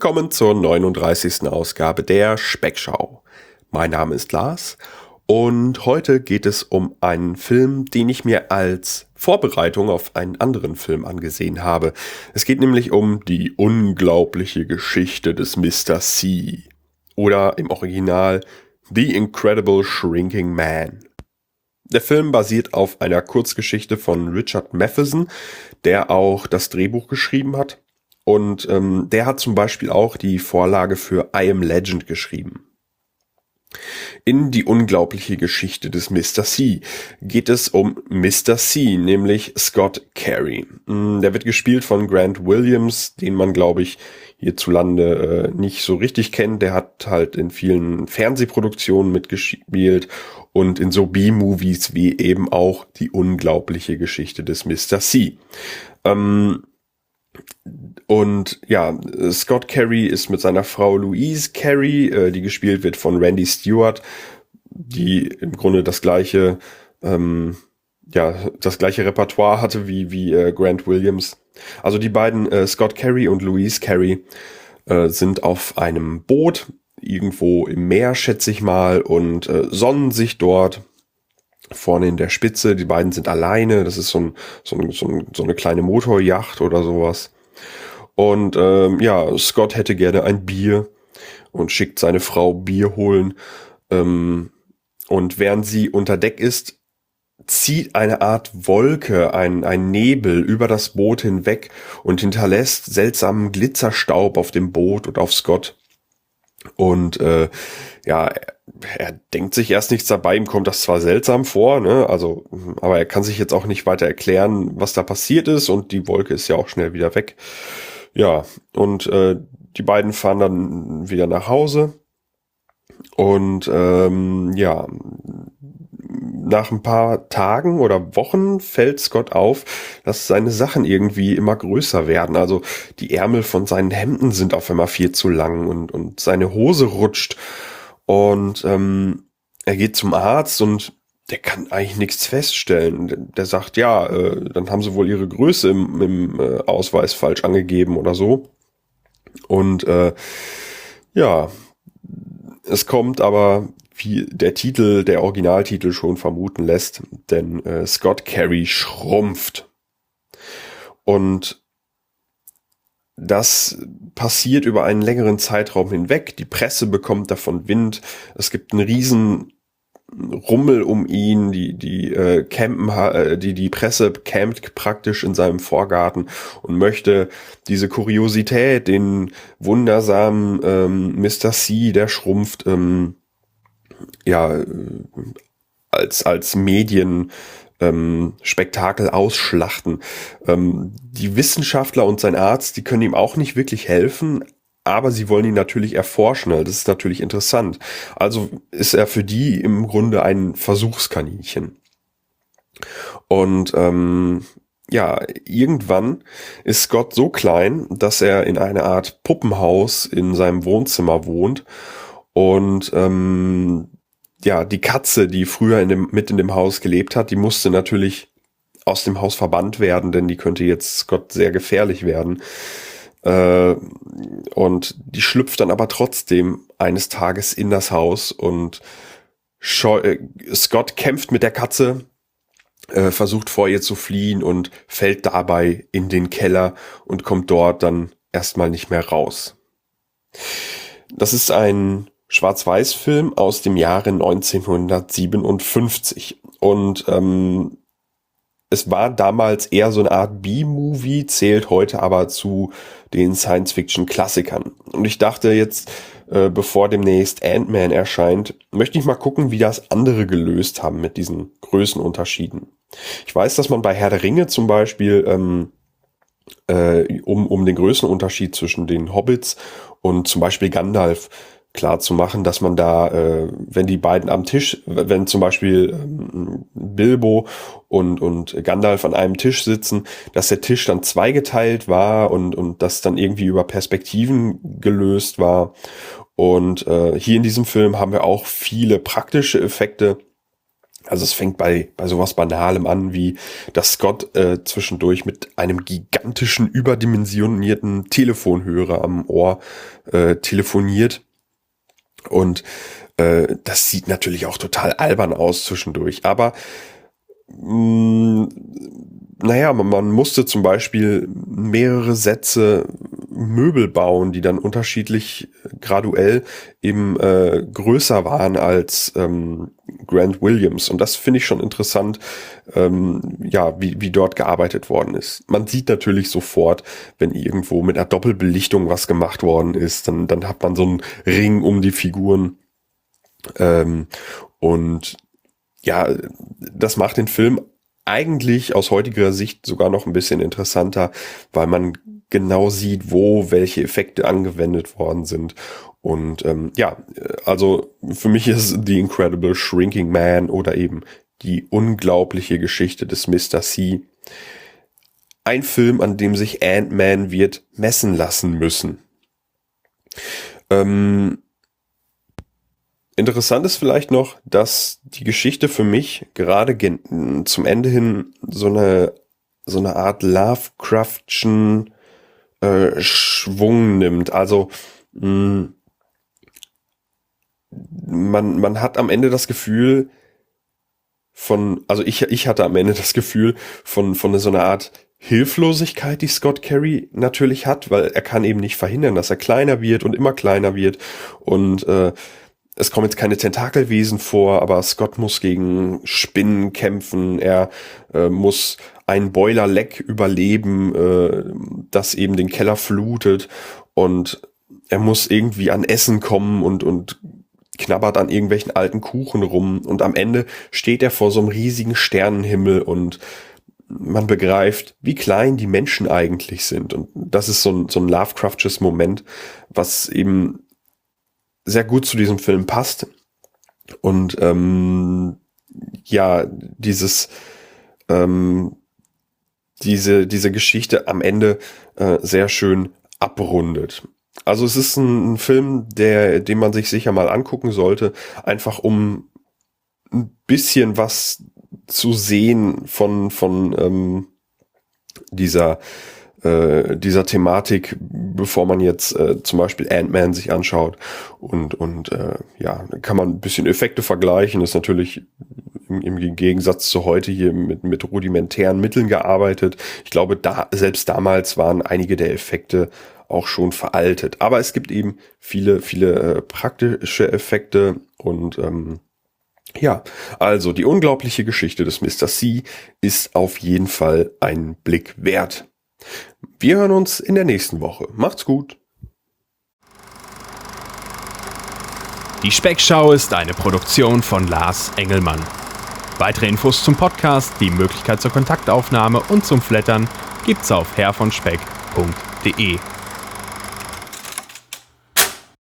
Willkommen zur 39. Ausgabe der Speckschau. Mein Name ist Lars und heute geht es um einen Film, den ich mir als Vorbereitung auf einen anderen Film angesehen habe. Es geht nämlich um die unglaubliche Geschichte des Mr. C. Oder im Original The Incredible Shrinking Man. Der Film basiert auf einer Kurzgeschichte von Richard Matheson, der auch das Drehbuch geschrieben hat. Und der hat zum Beispiel auch die Vorlage für I Am Legend geschrieben. In die unglaubliche Geschichte des Mr. C geht es um Mr. C, nämlich Scott Carey. Der wird gespielt von Grant Williams, den man, glaube ich, hierzulande nicht so richtig kennt. Der hat halt in vielen Fernsehproduktionen mitgespielt und in so B-Movies wie eben auch die unglaubliche Geschichte des Mr. C. Und ja, Scott Carey ist mit seiner Frau Louise Carey, die gespielt wird von Randy Stewart, die im Grunde das gleiche Repertoire hatte wie Grant Williams. Also die beiden, Scott Carey und Louise Carey, sind auf einem Boot irgendwo im Meer, schätze ich mal, und sonnen sich dort vorne in der Spitze. Die beiden sind alleine. Das ist so eine kleine Motorjacht oder sowas. Und Scott hätte gerne ein Bier und schickt seine Frau Bier holen. Und während sie unter Deck ist, zieht eine Art Wolke, ein Nebel über das Boot hinweg und hinterlässt seltsamen Glitzerstaub auf dem Boot und auf Scott. Und er denkt sich erst nichts dabei, ihm kommt das zwar seltsam vor, ne? Also, aber er kann sich jetzt auch nicht weiter erklären, was da passiert ist, und die Wolke ist ja auch schnell wieder weg. Ja, und die beiden fahren dann wieder nach Hause und nach ein paar Tagen oder Wochen fällt Scott auf, dass seine Sachen irgendwie immer größer werden. Also die Ärmel von seinen Hemden sind auf einmal viel zu lang und seine Hose rutscht. Und er geht zum Arzt und der kann eigentlich nichts feststellen. Der sagt, dann haben sie wohl ihre Größe im Ausweis falsch angegeben oder so. Und es kommt aber, wie der Originaltitel schon vermuten lässt, denn Scott Carey schrumpft. Und das passiert über einen längeren Zeitraum hinweg. Die Presse bekommt davon Wind. Es gibt einen riesen Rummel um ihn. Die Presse campt praktisch in seinem Vorgarten und möchte diese Kuriosität, den wundersamen Mr. C, der schrumpft, als Medien Spektakel ausschlachten. Die Wissenschaftler und sein Arzt, die können ihm auch nicht wirklich helfen, aber sie wollen ihn natürlich erforschen. Das ist natürlich interessant. Also ist er für die im Grunde ein Versuchskaninchen. Und irgendwann ist Scott so klein, dass er in einer Art Puppenhaus in seinem Wohnzimmer wohnt. Und die Katze, die früher mit in dem Haus gelebt hat, die musste natürlich aus dem Haus verbannt werden, denn die könnte jetzt Scott sehr gefährlich werden. Und die schlüpft dann aber trotzdem eines Tages in das Haus und Scott kämpft mit der Katze, versucht vor ihr zu fliehen und fällt dabei in den Keller und kommt dort dann erstmal nicht mehr raus. Das ist ein Schwarz-Weiß-Film aus dem Jahre 1957 und es war damals eher so eine Art B-Movie, zählt heute aber zu den Science-Fiction-Klassikern. Und ich dachte jetzt, bevor demnächst Ant-Man erscheint, möchte ich mal gucken, wie das andere gelöst haben mit diesen Größenunterschieden. Ich weiß, dass man bei Herr der Ringe zum Beispiel um den Größenunterschied zwischen den Hobbits und zum Beispiel Gandalf klar zu machen, dass man da, wenn die beiden am Tisch, wenn zum Beispiel Bilbo und Gandalf an einem Tisch sitzen, dass der Tisch dann zweigeteilt war und das dann irgendwie über Perspektiven gelöst war. Und hier in diesem Film haben wir auch viele praktische Effekte. Also es fängt bei sowas Banalem an, wie dass Scott zwischendurch mit einem gigantischen, überdimensionierten Telefonhörer am Ohr telefoniert. Und das sieht natürlich auch total albern aus zwischendurch. Aber naja, man musste zum Beispiel mehrere Sätze Möbel bauen, die dann unterschiedlich graduell eben größer waren als Grant Williams. Und das finde ich schon interessant, wie dort gearbeitet worden ist. Man sieht natürlich sofort, wenn irgendwo mit einer Doppelbelichtung was gemacht worden ist, dann hat man so einen Ring um die Figuren. Und ja, das macht den Film eigentlich aus heutiger Sicht sogar noch ein bisschen interessanter, weil man genau sieht, wo welche Effekte angewendet worden sind. Und also für mich ist The Incredible Shrinking Man oder eben die unglaubliche Geschichte des Mr. C ein Film, an dem sich Ant-Man wird messen lassen müssen. Interessant ist vielleicht noch, dass die Geschichte für mich gerade zum Ende hin so eine Art Lovecraftschen Schwung nimmt. Also man hat am Ende das Gefühl ich hatte am Ende das Gefühl von so einer Art Hilflosigkeit, die Scott Carey natürlich hat, weil er kann eben nicht verhindern, dass er kleiner wird und immer kleiner wird und es kommen jetzt keine Tentakelwesen vor, aber Scott muss gegen Spinnen kämpfen. Er muss ein Boilerleck überleben, das eben den Keller flutet. Und er muss irgendwie an Essen kommen und knabbert an irgendwelchen alten Kuchen rum. Und am Ende steht er vor so einem riesigen Sternenhimmel und man begreift, wie klein die Menschen eigentlich sind. Und das ist so ein Lovecraftsches Moment, was eben sehr gut zu diesem Film passt und diese Geschichte am Ende sehr schön abrundet. Also es ist ein Film, den man sich sicher mal angucken sollte, einfach um ein bisschen was zu sehen von dieser Thematik, bevor man jetzt zum Beispiel Ant-Man sich anschaut und kann man ein bisschen Effekte vergleichen, ist natürlich im Gegensatz zu heute hier mit rudimentären Mitteln gearbeitet. Ich glaube, selbst damals waren einige der Effekte auch schon veraltet, aber es gibt eben viele praktische Effekte und also die unglaubliche Geschichte des Mr. C ist auf jeden Fall ein Blick wert. Wir hören uns in der nächsten Woche. Macht's gut. Die Speckschau ist eine Produktion von Lars Engelmann. Weitere Infos zum Podcast, die Möglichkeit zur Kontaktaufnahme und zum Flattern gibt's auf herrvonspeck.de.